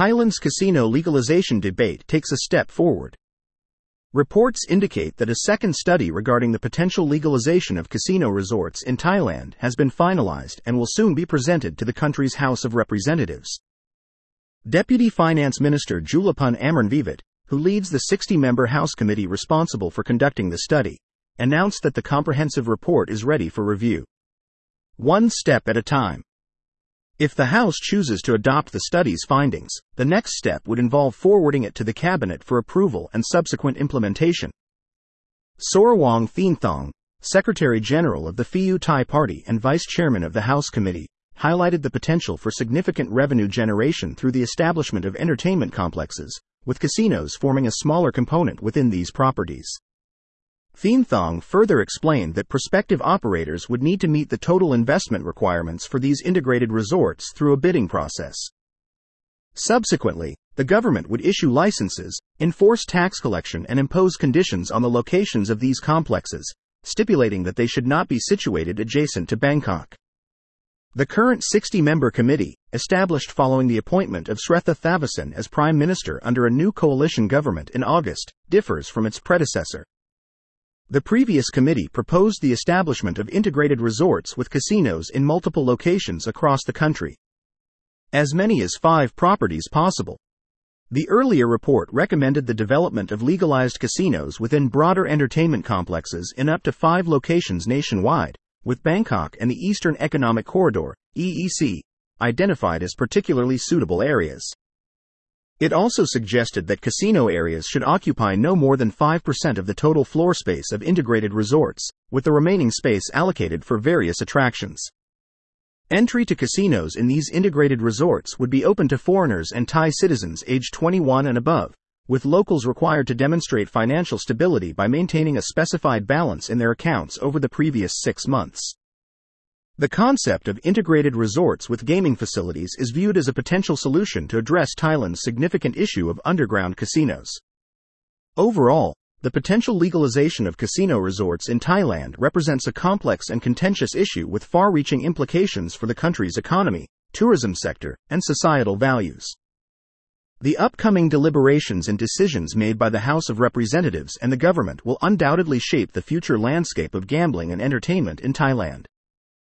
Thailand's casino legalization debate takes a step forward. Reports indicate that a second study regarding the potential legalization of casino resorts in Thailand has been finalized and will soon be presented to the country's House of Representatives. Deputy Finance Minister Julapun Amarnvivat, who leads the 60-member House committee responsible for conducting the study, announced that the comprehensive report is ready for review. One step at a time. If the House chooses to adopt the study's findings, the next step would involve forwarding it to the Cabinet for approval and subsequent implementation. Sorawong Theenthong, Secretary-General of the Pheu Thai Party and Vice Chairman of the House Committee, highlighted the potential for significant revenue generation through the establishment of entertainment complexes, with casinos forming a smaller component within these properties. Theenthong further explained that prospective operators would need to meet the total investment requirements for these integrated resorts through a bidding process. Subsequently, the government would issue licenses, enforce tax collection and impose conditions on the locations of these complexes, stipulating that they should not be situated adjacent to Bangkok. The current 60-member committee, established following the appointment of Sretha Thavisin as Prime Minister under a new coalition government in August, differs from its predecessor. The previous committee proposed the establishment of integrated resorts with casinos in multiple locations across the country. As many as 5 properties possible. The earlier report recommended the development of legalized casinos within broader entertainment complexes in up to 5 locations nationwide, with Bangkok and the Eastern Economic Corridor, EEC, identified as particularly suitable areas. It also suggested that casino areas should occupy no more than 5% of the total floor space of integrated resorts, with the remaining space allocated for various attractions. Entry to casinos in these integrated resorts would be open to foreigners and Thai citizens aged 21 and above, with locals required to demonstrate financial stability by maintaining a specified balance in their accounts over the previous 6 months. The concept of integrated resorts with gaming facilities is viewed as a potential solution to address Thailand's significant issue of underground casinos. Overall, the potential legalization of casino resorts in Thailand represents a complex and contentious issue with far-reaching implications for the country's economy, tourism sector, and societal values. The upcoming deliberations and decisions made by the House of Representatives and the government will undoubtedly shape the future landscape of gambling and entertainment in Thailand.